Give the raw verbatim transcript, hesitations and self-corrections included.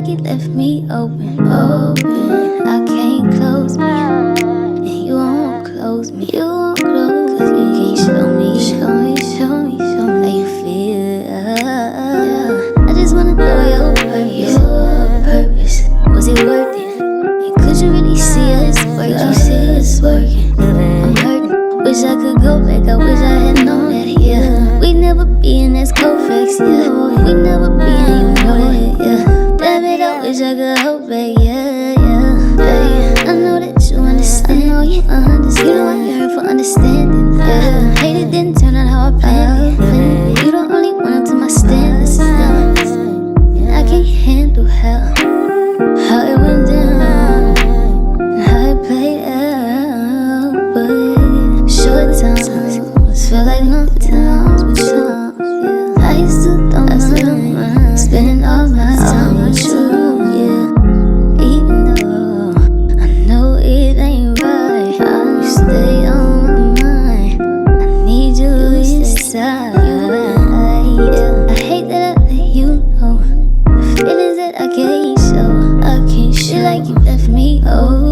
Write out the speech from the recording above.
you left me open, open. I can't close me, and you won't close me. You won't close, cause you can't show me, show me, show me, show me how you feel. I just wanna know your purpose, your purpose. Was it worth it? And could you really see us working? You see us working. I'm hurting. Wish I could go back. I wish I had known that. Yeah, we never be in this Koufax. Yeah, we never be in. You know that. Yeah, damn it, I wish I could hold back. Yeah, yeah, yeah. I know that you understand. I know you understand. You know I yearn for understanding. Yeah, hate it didn't turn out how I planned it. You the only one up to my standards. I can't handle how how it went down, how it played out. But short times feel like long times with you. Yeah, I used to don't mind spending all my time with you. Yeah, even though I know it ain't right, you stay on my mind. I need you inside. Yeah, I hate that I let you know the feelings that I can't show. I can't show like you left me. Oh.